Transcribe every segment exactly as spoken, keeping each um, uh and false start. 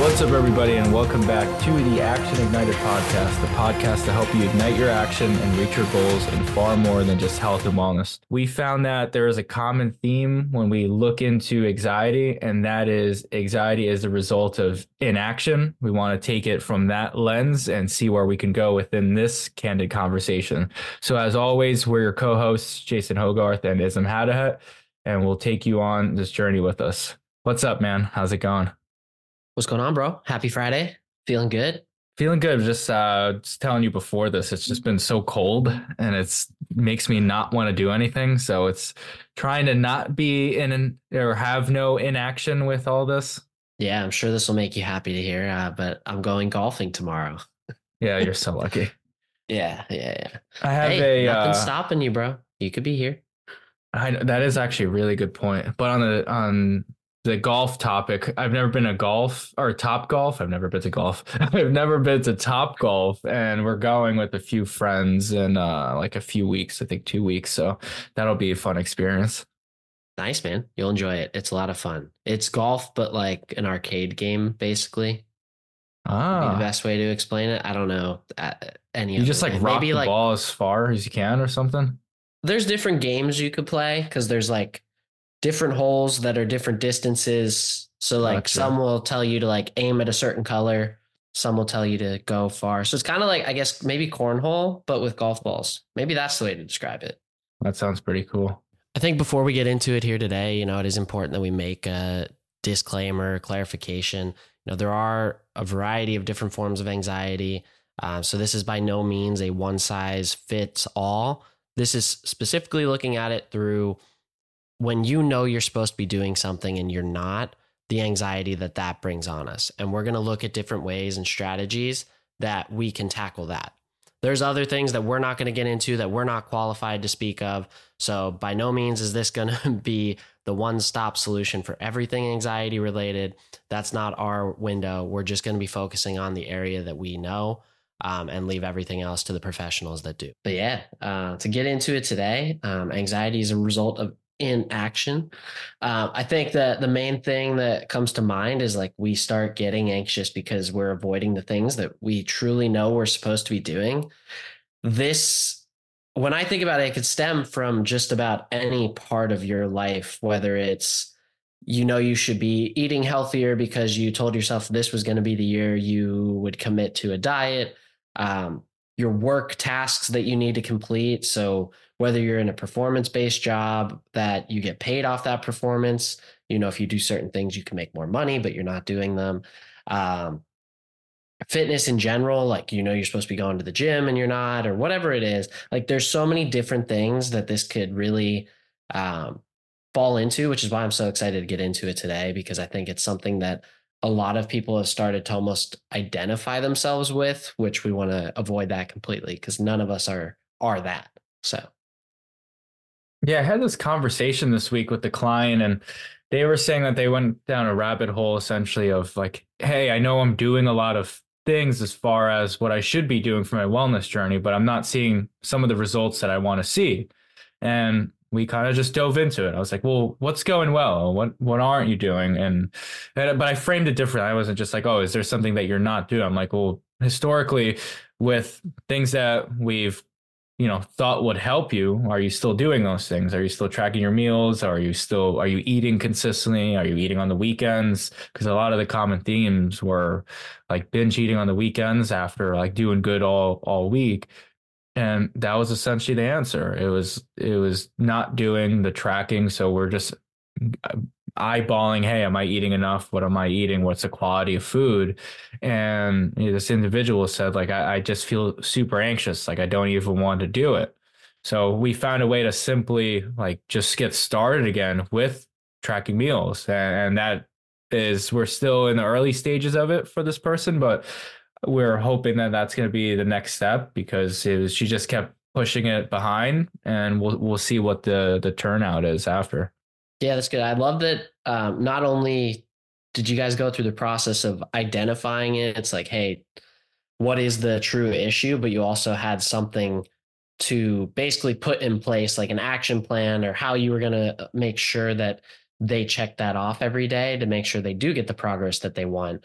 What's up, everybody, and welcome back to the Action Ignited podcast, the podcast to help you ignite your action and reach your goals in far more than just health and wellness. We found that there is a common theme when we look into anxiety, and that is anxiety is the result of inaction. We want to take it from that lens and see where we can go within this candid conversation. So as always, we're your co-hosts, Jason Hogarth and Isam Hadahat, and we'll take you on this journey with us. What's up, man? How's it going? What's going on, bro? Happy Friday. Feeling good? Feeling good. Just uh, just telling you before this, it's just been so cold and it's makes me not want to do anything. So it's trying to not be in an, or have no inaction with all this. Yeah, I'm sure this will make you happy to hear, uh, but I'm going golfing tomorrow. Yeah, you're so lucky. yeah, yeah, yeah. I have hey, a nothing's uh, stopping you, bro. You could be here. I, that is actually a really good point. But on the on the golf topic, I've never been to golf or Top Golf. I've never been to golf. I've never been to Top Golf, and we're going with a few friends in uh, like a few weeks. I think two weeks. So that'll be a fun experience. Nice, man. You'll enjoy it. It's a lot of fun. It's golf, but like an arcade game, basically. Ah, Be the best way to explain it. I don't know uh, any. You just like way. rock Maybe the like, ball as far as you can, or something. There's different games you could play because there's like different holes that are different distances. So like Gotcha. some will tell you to like aim at a certain color. Some will tell you to go far. So it's kind of like, I guess, maybe cornhole, but with golf balls. Maybe that's the way to describe it. That sounds pretty cool. I think before we get into it here today, you know, it is important that we make a disclaimer, clarification. You know, there are a variety of different forms of anxiety. Uh, so this is by no means a one size fits all. This is specifically looking at it through when you know you're supposed to be doing something and you're not, the anxiety that that brings on us. And we're going to look at different ways and strategies that we can tackle that. There's other things that we're not going to get into that we're not qualified to speak of. So by no means is this going to be the one-stop solution for everything anxiety related. That's not our window. We're just going to be focusing on the area that we know. Um, and leave everything else to the professionals that do. But yeah, uh, to get into it today, um, anxiety is a result of inaction. Uh, I think that the main thing that comes to mind is like we start getting anxious because we're avoiding the things that we truly know we're supposed to be doing. This, when I think about it, it could stem from just about any part of your life, whether it's you know you should be eating healthier because you told yourself this was going to be the year you would commit to a diet. Um, your work tasks that you need to complete. So whether you're in a performance-based job that you get paid off that performance, you know, if you do certain things, you can make more money, but you're not doing them. Um, fitness in general, like, you know, you're supposed to be going to the gym and you're not, or whatever it is. Like there's so many different things that this could really um, fall into, which is why I'm so excited to get into it today, because I think it's something that a lot of people have started to almost identify themselves with, which we want to avoid that completely because none of us are are that. So, Yeah, I had this conversation this week with the client, and they were saying that they went down a rabbit hole essentially of like, hey, I know I'm doing a lot of things as far as what I should be doing for my wellness journey, but I'm not seeing some of the results that I want to see. And we kind of just dove into it. I was like, well, what's going well? What what aren't you doing? And, and but I framed it different. I wasn't just like, oh, is there something that you're not doing? I'm like, well, historically, with things that we've, you know, thought would help you, are you still doing those things? Are you still tracking your meals? Are you still, are you eating consistently? Are you eating on the weekends? Because a lot of the common themes were like binge eating on the weekends after like doing good all all week. And that was essentially the answer. It was it was not doing the tracking. So we're just eyeballing, hey, am I eating enough? What am I eating? What's the quality of food? And you know, this individual said, like, I, I just feel super anxious. Like I don't even want to do it. So we found a way to simply like just get started again with tracking meals. And, and that is, we're still in the early stages of it for this person, but we're hoping that that's going to be the next step because it was, she just kept pushing it behind, and we'll we'll see what the the turnout is after. Yeah, that's good. I love that. Um, not only did you guys go through the process of identifying it, it's like, hey, what is the true issue? But you also had something to basically put in place, like an action plan or how you were going to make sure that they check that off every day to make sure they do get the progress that they want.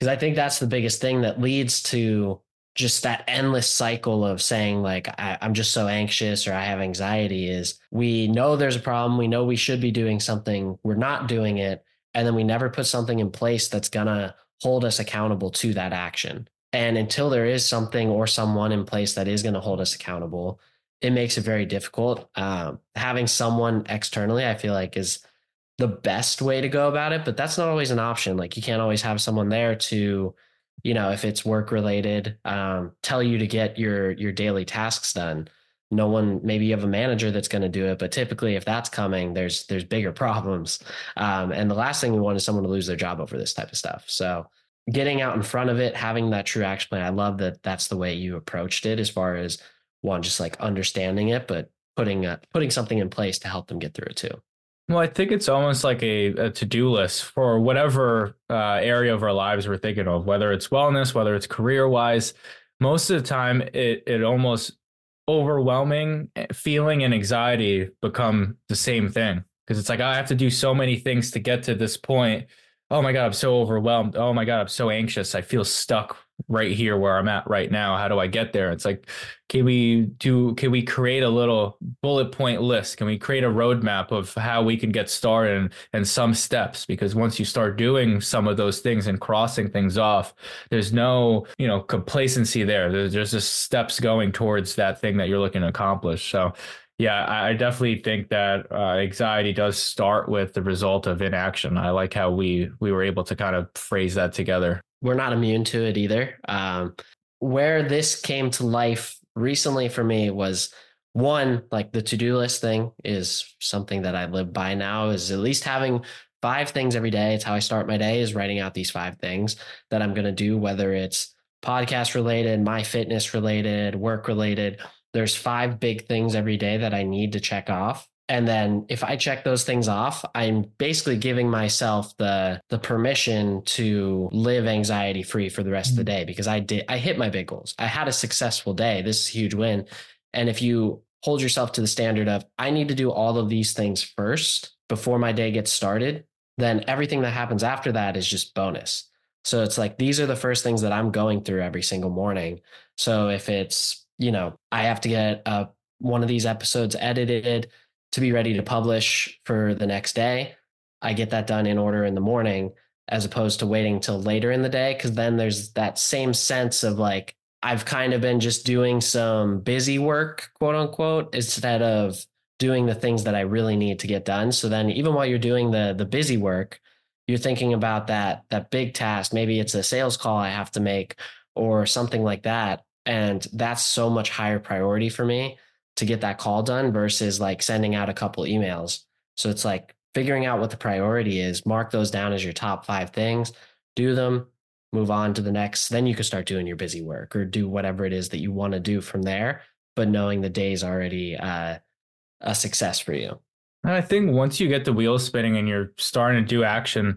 Because I think that's the biggest thing that leads to just that endless cycle of saying like, I, I'm just so anxious or I have anxiety is we know there's a problem. We know we should be doing something. We're not doing it. And then we never put something in place that's going to hold us accountable to that action. And until there is something or someone in place that is going to hold us accountable, it makes it very difficult. Um, having someone externally, I feel like, is the best way to go about it, but that's not always an option. Like you can't always have someone there to, you know, if it's work related, um, tell you to get your your daily tasks done. No one, maybe you have a manager that's going to do it, but typically if that's coming, there's there's bigger problems. Um, and the last thing we want is someone to lose their job over this type of stuff. So getting out in front of it, having that true action plan. I love that that's the way you approached it, as far as one, just like understanding it, but putting a, putting something in place to help them get through it too. Well, I think it's almost like a, a to-do list for whatever uh, area of our lives we're thinking of, whether it's wellness, whether it's career-wise. Most of the time, it it almost overwhelming feeling and anxiety become the same thing, because it's like, I have to do so many things to get to this point. Oh my God, I'm so overwhelmed. Oh my God, I'm so anxious. I feel stuck right here where I'm at right now. How do I get there? It's like, can we do, can we create a little bullet point list? Can we create a roadmap of how we can get started and, and some steps? Because once you start doing some of those things and crossing things off, there's no, you know, complacency there. There's, there's just steps going towards that thing that you're looking to accomplish. So yeah, I definitely think that uh, anxiety does start with the result of inaction. I like how we we were able to kind of phrase that together. We're not immune to it either. Um, where this came to life recently for me was, one, like the to-do list thing is something that I live by now, is at least having five things every day. It's how I start my day, is writing out these five things that I'm going to do, whether it's podcast related, my fitness related, work related. There's five big things every day that I need to check off. And then if I check those things off, I'm basically giving myself the the permission to live anxiety free for the rest mm-hmm. of the day, because I did I hit my big goals. I had a successful day. This is a huge win. And if you hold yourself to the standard of, I need to do all of these things first before my day gets started, then everything that happens after that is just bonus. So it's like, these are the first things that I'm going through every single morning. So if it's, you know, I have to get uh, one of these episodes edited to be ready to publish for the next day, I get that done in order in the morning, as opposed to waiting till later in the day. Cause then there's that same sense of like, I've kind of been just doing some busy work, quote unquote, instead of doing the things that I really need to get done. So then even while you're doing the the busy work, you're thinking about that, that big task. Maybe it's a sales call I have to make or something like that. And that's so much higher priority for me to get that call done versus like sending out a couple emails. So it's like figuring out what the priority is, mark those down as your top five things, do them, move on to the next. Then you can start doing your busy work or do whatever it is that you want to do from there, but knowing the day's already uh, a success for you. And I think once you get the wheels spinning and you're starting to do action,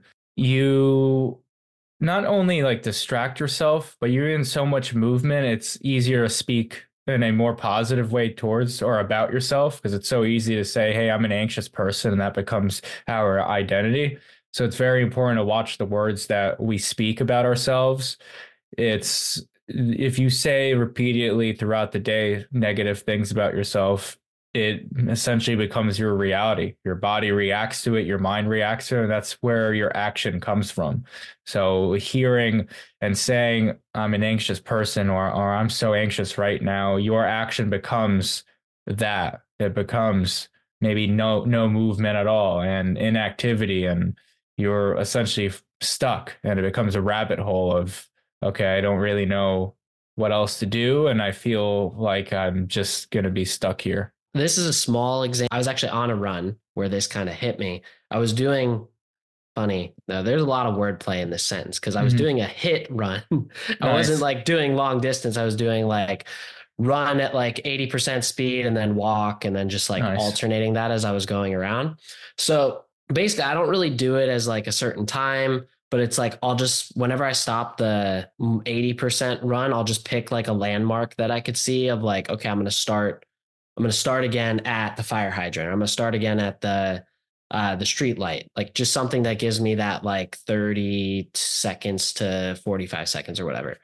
you not only like distract yourself, but you're in so much movement, it's easier to speak in a more positive way towards or about yourself, because it's so easy to say, hey, I'm an anxious person, and that becomes our identity. So it's very important to watch the words that we speak about ourselves. It's if you say repeatedly throughout the day negative things about yourself, it essentially becomes your reality. Your body reacts to it, your mind reacts to it, and that's where your action comes from. So hearing and saying, I'm an anxious person, or or I'm so anxious right now, your action becomes that. It becomes maybe no no movement at all and inactivity, and you're essentially stuck, and it becomes a rabbit hole of, okay, I don't really know what else to do, and I feel like I'm just going to be stuck here. This is a small example. I was actually on a run where this kind of hit me. I was doing funny. Now, there's a lot of wordplay in this sentence, because I was mm-hmm. doing a hit run. I nice. wasn't like doing long distance. I was doing like run at like eighty percent speed and then walk, and then just like nice. alternating that as I was going around. So basically, I don't really do it as like a certain time, but it's like, I'll just, whenever I stop the eighty percent run, I'll just pick like a landmark that I could see of like, okay, I'm going to start I'm going to start again at the fire hydrant. I'm going to start again at the uh, the street light, like just something that gives me that like thirty seconds to forty-five seconds or whatever.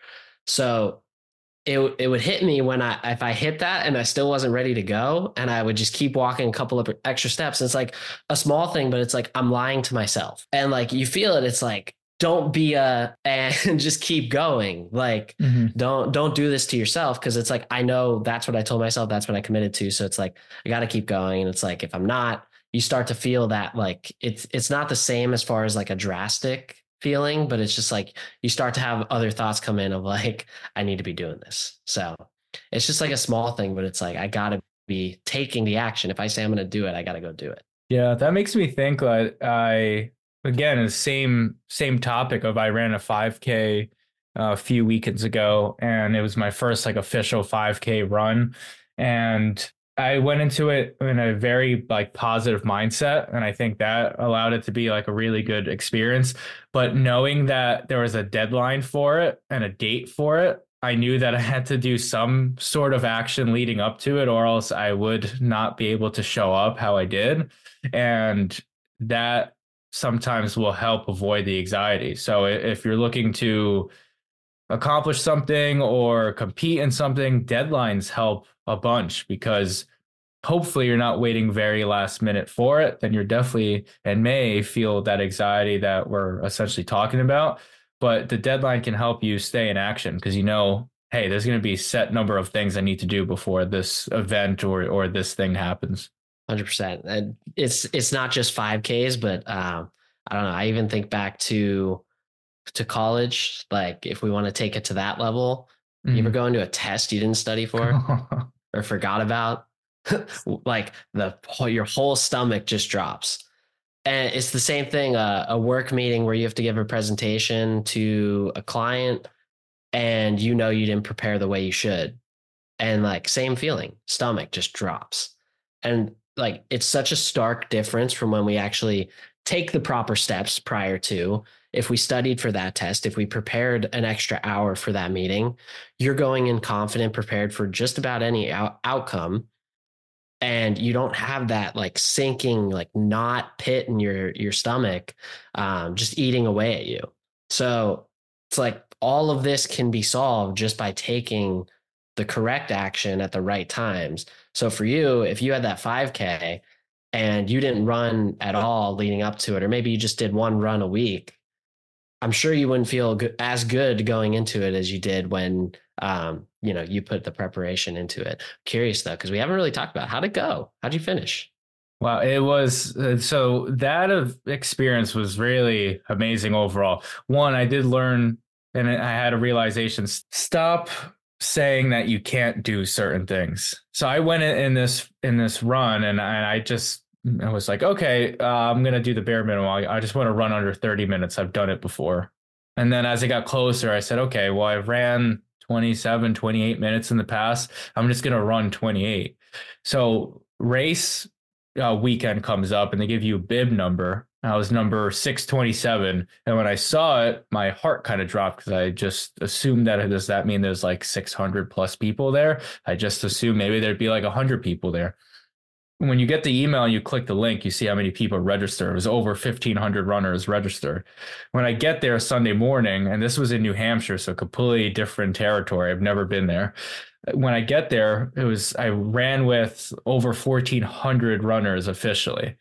So it it would hit me when I if I hit that and I still wasn't ready to go, and I would just keep walking a couple of extra steps. And it's like a small thing, but it's like I'm lying to myself, and like you feel it. It's like, don't be a and just keep going. Like mm-hmm. don't don't do this to yourself, because it's like I know that's what I told myself, that's what I committed to. So it's like I got to keep going. And it's like if I'm not, you start to feel that like it's it's not the same as far as like a drastic feeling, but it's just like you start to have other thoughts come in of like, I need to be doing this. So it's just like a small thing, but it's like I gotta be taking the action. If I say I'm gonna do it, I gotta go do it. Yeah, that makes me think like I again the same same topic of I ran a five K a few weekends ago, and it was my first like official five K run, and I went into it in a very like positive mindset, and I think that allowed it to be like a really good experience. But knowing that there was a deadline for it and a date for it, I knew that I had to do some sort of action leading up to it, or else I would not be able to show up how I did. And that sometimes will help avoid the anxiety. So if you're looking to accomplish something or compete in something, deadlines help a bunch, because hopefully you're not waiting very last minute for it. Then you're definitely and may feel that anxiety that we're essentially talking about. But the deadline can help you stay in action, because you know, hey, there's going to be a set number of things I need to do before this event or or this thing happens. one hundred percent. And it's it's not just five Ks, but um, I don't know. I even think back to to college. Like if we want to take it to that level, mm-hmm. you ever go into a test you didn't study for or forgot about? Like the your whole stomach just drops. And it's the same thing, uh, a work meeting where you have to give a presentation to a client and you know you didn't prepare the way you should. And like same feeling, stomach just drops. And like it's such a stark difference from when we actually take the proper steps prior to. If we studied for that test, if we prepared an extra hour for that meeting, you're going in confident, prepared for just about any out- outcome. And you don't have that like sinking, like knot pit in your, your stomach, um, just eating away at you. So it's like all of this can be solved just by taking the correct action at the right times. So for you, if you had that five K and you didn't run at all leading up to it, or maybe you just did one run a week, I'm sure you wouldn't feel good, as good going into it as you did when, um, you know, you put the preparation into it. Curious though, because we haven't really talked about how'd it go? How'd you finish? Wow, it was uh, so that of experience was really amazing overall. One, I did learn, and I had a realization: stop saying that you can't do certain things. So I went in this in this run, and I, I just I was like, okay, uh, I'm gonna do the bare minimum. I, I just want to run under thirty minutes. I've done it before. And then as it got closer, I said, okay, well, I've ran twenty-seven, twenty-eight minutes in the past. I'm just going to run twenty-eight. So race uh, weekend comes up and they give you a bib number. I was number six twenty-seven. And when I saw it, my heart kind of dropped, because I just assumed that, does that mean there's like six hundred plus people there? I just assumed maybe there'd be like one hundred people there. When you get the email and you click the link, you see how many people register. It was over fifteen hundred runners registered. When I get there Sunday morning, and this was in New Hampshire, so completely different territory. I've never been there. When I get there, it was I ran with over fourteen hundred runners officially.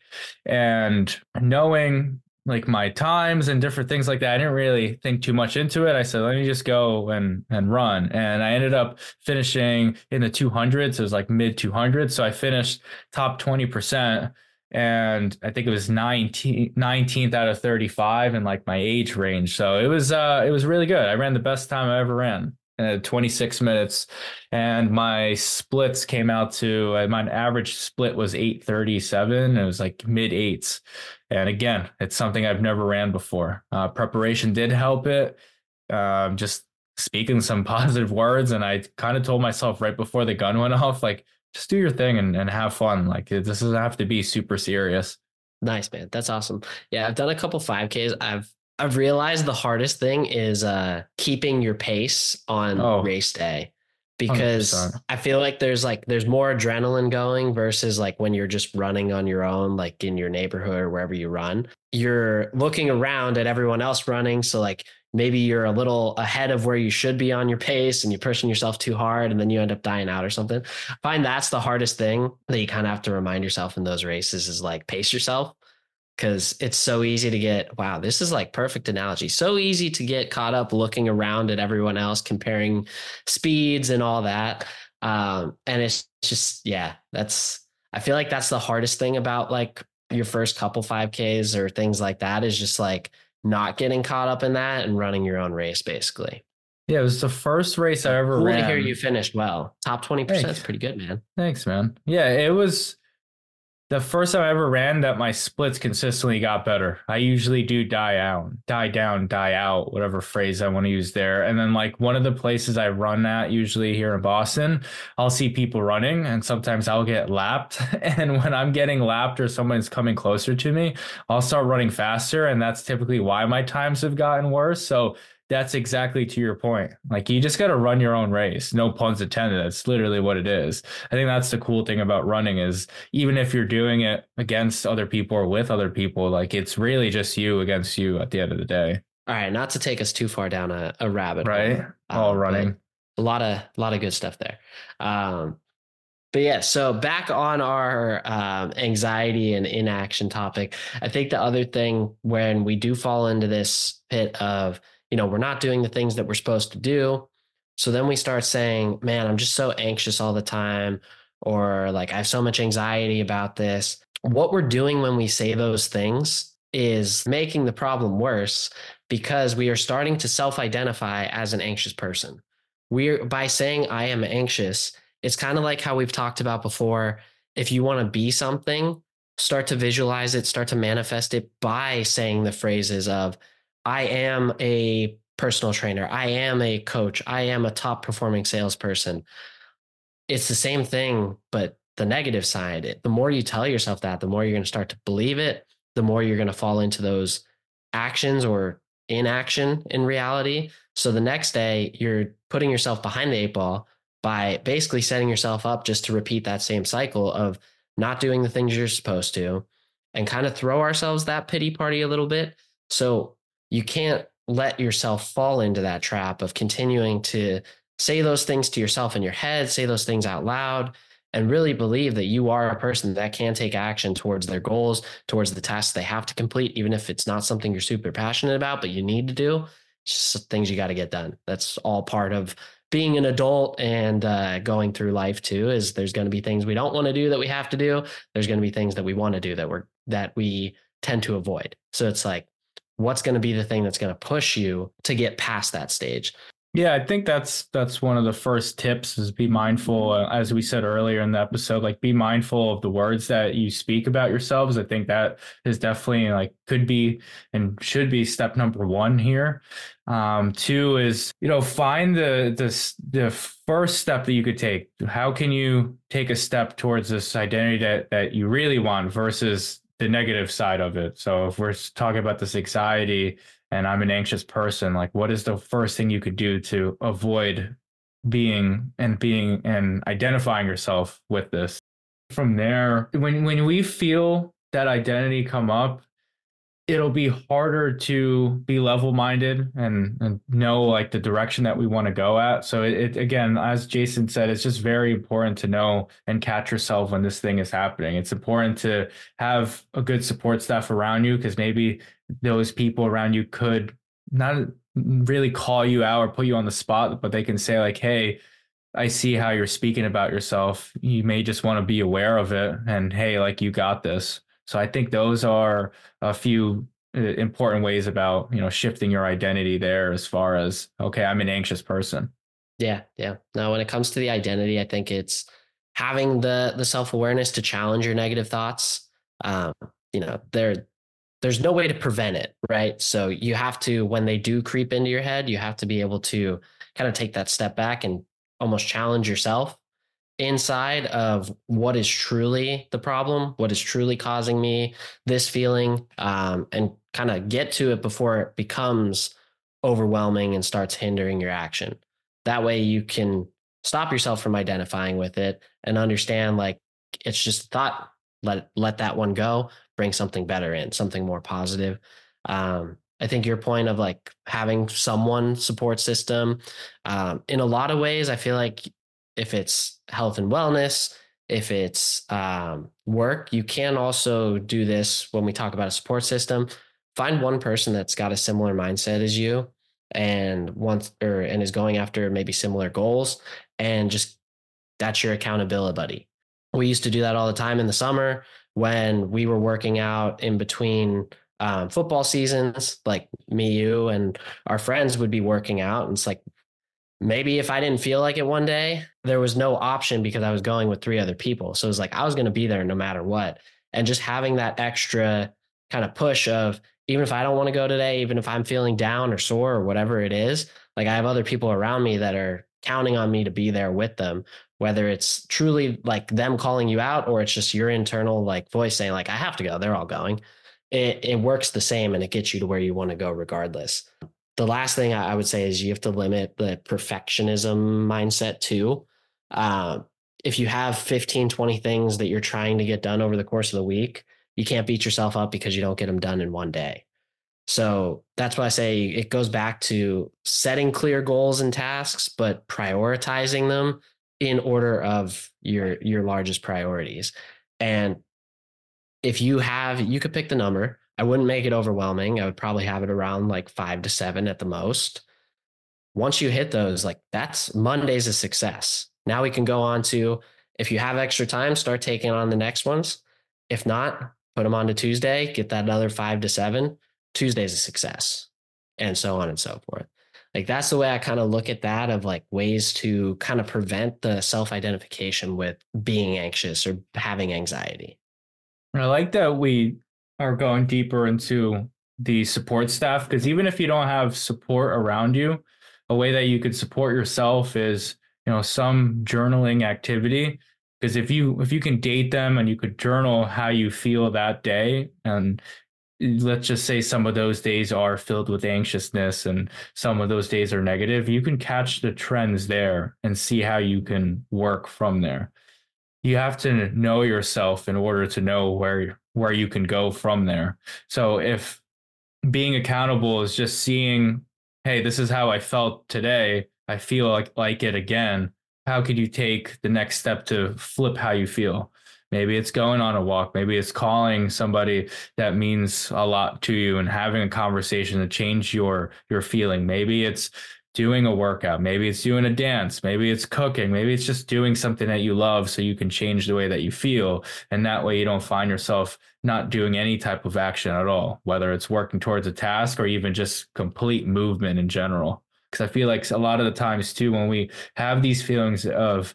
And knowing like my times and different things like that, I didn't really think too much into it. I said, let me just go and and run. And I ended up finishing in the two hundreds. It was like mid two hundreds. So I finished top twenty percent. And I think it was nineteenth, nineteenth out of thirty-five in like my age range. So it was uh, it was really good. I ran the best time I ever ran. Uh, twenty-six minutes, and my splits came out to uh, my average split was eight thirty-seven. It was like mid eights. And again, it's something I've never ran before. Uh, preparation did help it. Um, just speaking some positive words. And I kind of told myself right before the gun went off, like, just do your thing and, and have fun. Like, it, this doesn't have to be super serious. Nice, man. That's awesome. Yeah, I've done a couple five Ks. I've I've realized the hardest thing is uh, keeping your pace on oh. race day, because one hundred percent. I feel like there's like there's more adrenaline going versus like when you're just running on your own, like in your neighborhood or wherever you run. You're looking around at everyone else running. So like maybe you're a little ahead of where you should be on your pace and you're pushing yourself too hard and then you end up dying out or something. I find that's the hardest thing that you kind of have to remind yourself in those races is like pace yourself. Because it's so easy to get, wow, this is like perfect analogy. So easy to get caught up looking around at everyone else, comparing speeds and all that. Um, and it's just, yeah, that's, I feel like that's the hardest thing about like your first couple five Ks or things like that is just like not getting caught up in that and running your own race, basically. Yeah, it was the first race I ever cool ran. to hear you finished well. Top twenty percent Thanks. is pretty good, man. Thanks, man. Yeah, it was the first time I ever ran that my splits consistently got better. I usually do die out, die down, die out, whatever phrase I want to use there. And then like one of the places I run at, usually here in Boston, I'll see people running and sometimes I'll get lapped. And when I'm getting lapped or someone's coming closer to me, I'll start running faster. And that's typically why my times have gotten worse. So that's exactly to your point. Like you just got to run your own race. No puns intended. That's literally what it is. I think that's the cool thing about running is even if you're doing it against other people or with other people, like it's really just you against you at the end of the day. All right. Not to take us too far down a, a rabbit right? hole. All um, running. A lot of, a lot of good stuff there. Um, But yeah, so back on our um, anxiety and inaction topic, I think the other thing when we do fall into this pit of, you know, we're not doing the things that we're supposed to do. So then we start saying, man, I'm just so anxious all the time, or like I have so much anxiety about this. What we're doing when we say those things is making the problem worse because we are starting to self-identify as an anxious person. We're by saying I am anxious. It's kind of like how we've talked about before. If you want to be something, start to visualize it, start to manifest it by saying the phrases of, I am a personal trainer. I am a coach. I am a top performing salesperson. It's the same thing, but the negative side, the more you tell yourself that, the more you're going to start to believe it, the more you're going to fall into those actions or inaction in reality. So the next day you're putting yourself behind the eight ball by basically setting yourself up just to repeat that same cycle of not doing the things you're supposed to and kind of throw ourselves that pity party a little bit. So you can't let yourself fall into that trap of continuing to say those things to yourself in your head, say those things out loud, and really believe that you are a person that can take action towards their goals, towards the tasks they have to complete, even if it's not something you're super passionate about, but you need to do. It's just things you got to get done. That's all part of being an adult and uh, going through life too, is there's going to be things we don't want to do that we have to do. There's going to be things that we want to do that we're, that we tend to avoid. So it's like, what's going to be the thing that's going to push you to get past that stage? Yeah, I think that's that's one of the first tips is be mindful, uh, as we said earlier in the episode, like be mindful of the words that you speak about yourselves. I think that is definitely like could be and should be step number one here. Um, two is, you know, find the, the, the first step that you could take. How can you take a step towards this identity that, that you really want versus the negative side of it? So if we're talking about this anxiety, and I'm an anxious person, like what is the first thing you could do to avoid being and being and identifying yourself with this? From there, when when we feel that identity come up, it'll be harder to be level-minded and, and know like the direction that we want to go at. So it, it again, as Jason said, it's just very important to know and catch yourself when this thing is happening. It's important to have a good support staff around you because maybe those people around you could not really call you out or put you on the spot, but they can say like, hey, I see how you're speaking about yourself. You may just want to be aware of it. And hey, like you got this. So I think those are a few important ways about, you know, shifting your identity there as far as, okay, I'm an anxious person. Yeah. Yeah. Now, when it comes to the identity, I think it's having the, the self-awareness to challenge your negative thoughts. Um, you know, there, there's no way to prevent it, right? So you have to, when they do creep into your head, you have to be able to kind of take that step back and almost challenge yourself inside of what is truly the problem, what is truly causing me this feeling, um, and kind of get to it before it becomes overwhelming and starts hindering your action. That way you can stop yourself from identifying with it and understand like it's just a thought. Let let that one go, bring something better in, something more positive. Um, I think your point of like having someone support system, um, in a lot of ways, I feel like if it's health and wellness, if it's um, work, you can also do this when we talk about a support system. Find one person that's got a similar mindset as you and wants or and is going after maybe similar goals, and just that's your accountability buddy. We used to do that all the time in the summer when we were working out in between um, football seasons. Like me, you, and our friends would be working out, and it's like maybe if I didn't feel like it one day, there was no option because I was going with three other people. So it was like I was going to be there no matter what. And just having that extra kind of push of, even if I don't want to go today, even if I'm feeling down or sore or whatever it is, like I have other people around me that are counting on me to be there with them, whether it's truly like them calling you out or it's just your internal like voice saying like, I have to go, they're all going. It, it works the same and it gets you to where you want to go regardless. The last thing I would say is you have to limit the perfectionism mindset too. Uh, if you have fifteen, twenty things that you're trying to get done over the course of the week, you can't beat yourself up because you don't get them done in one day. So that's why I say it goes back to setting clear goals and tasks, but prioritizing them in order of your, your largest priorities. And if you have, you could pick the number. I wouldn't make it overwhelming. I would probably have it around like five to seven at the most. Once you hit those, like that's Monday's a success. Now we can go on to, if you have extra time, start taking on the next ones. If not, put them on to Tuesday, get that another five to seven. Tuesday's a success, and so on and so forth. Like that's the way I kind of look at that, of like ways to kind of prevent the self-identification with being anxious or having anxiety. I like that we are going deeper into the support staff, because even if you don't have support around you, a way that you could support yourself is, you know, some journaling activity. Because if you if you can date them and you could journal how you feel that day, and let's just say some of those days are filled with anxiousness and some of those days are negative, you can catch the trends there and see how you can work from there. You have to know yourself in order to know where where you can go from there. So if being accountable is just seeing, hey, this is how I felt today, I feel like like it again, how could you take the next step to flip how you feel? Maybe it's going on a walk. Maybe it's calling somebody that means a lot to you and having a conversation to change your your feeling. Maybe it's doing a workout. Maybe it's doing a dance. Maybe it's cooking. Maybe it's just doing something that you love so you can change the way that you feel. And that way you don't find yourself not doing any type of action at all, whether it's working towards a task or even just complete movement in general. Because I feel like a lot of the times too, when we have these feelings of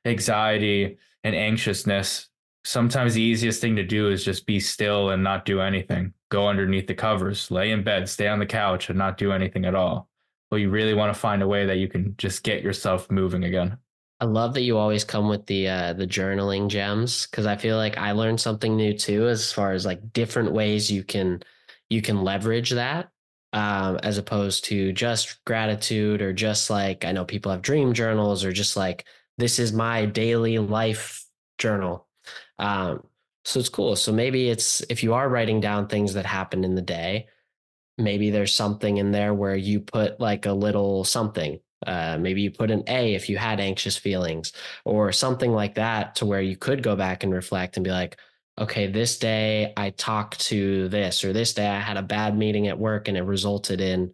anxiety and anxiousness, sometimes the easiest thing to do is just be still and not do anything. Go underneath the covers, lay in bed, stay on the couch and not do anything at all. But you really want to find a way that you can just get yourself moving again. I love that you always come with the uh, the journaling gems, because I feel like I learned something new too, as far as like different ways you can you can leverage that, um, as opposed to just gratitude or just like, I know people have dream journals or just like, this is my daily life journal. Um, so it's cool. So maybe it's, if you are writing down things that happen in the day, maybe there's something in there where you put like a little something. Uh, maybe you put an A if you had anxious feelings or something like that, to where you could go back and reflect and be like, okay, this day I talked to this, or this day I had a bad meeting at work and it resulted in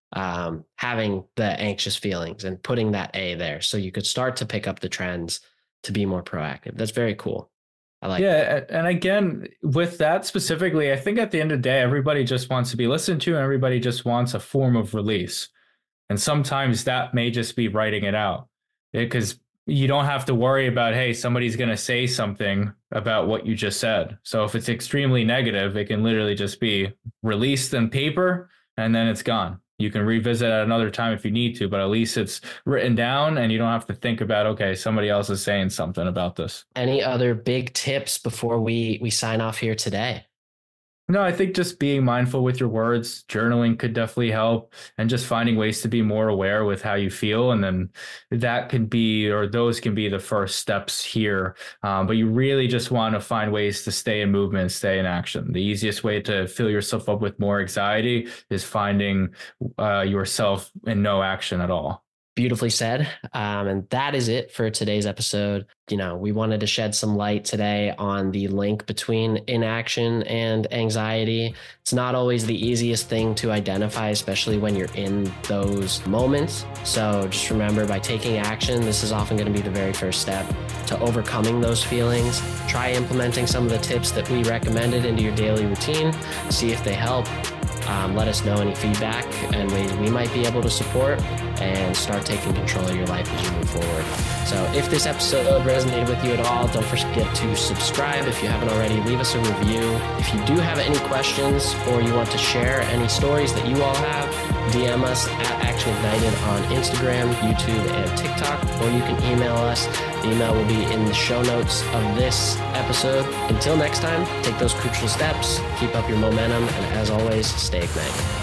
um, having the anxious feelings, and putting that A there. So you could start to pick up the trends to be more proactive. That's very cool. I like yeah. That. And again, with that specifically, I think at the end of the day, everybody just wants to be listened to and everybody just wants a form of release. And sometimes that may just be writing it out, because you don't have to worry about, hey, somebody's going to say something about what you just said. So if it's extremely negative, it can literally just be released in paper and then it's gone. You can revisit at another time if you need to, but at least it's written down and you don't have to think about, okay, somebody else is saying something about this. Any other big tips before we we sign off here today? No, I think just being mindful with your words, journaling could definitely help, and just finding ways to be more aware with how you feel. And then that can be, or those can be the first steps here. Um, but you really just want to find ways to stay in movement, stay in action. The easiest way to fill yourself up with more anxiety is finding uh, yourself in no action at all. Beautifully said. Um, and that is it for today's episode. You know, we wanted to shed some light today on the link between inaction and anxiety. It's not always the easiest thing to identify, especially when you're in those moments. So just remember, by taking action, this is often going to be the very first step to overcoming those feelings. Try implementing some of the tips that we recommended into your daily routine. See if they help. Um, let us know any feedback and ways we might be able to support, and start taking control of your life as you move forward. So if this episode resonated with you at all, don't forget to subscribe. If you haven't already, leave us a review. If you do have any questions or you want to share any stories that you all have, D M us at Action Ignited on Instagram, YouTube, and TikTok, or you can email us. The email will be in the show notes of this episode. Until next time, take those crucial steps, keep up your momentum, and as always, stay ignited.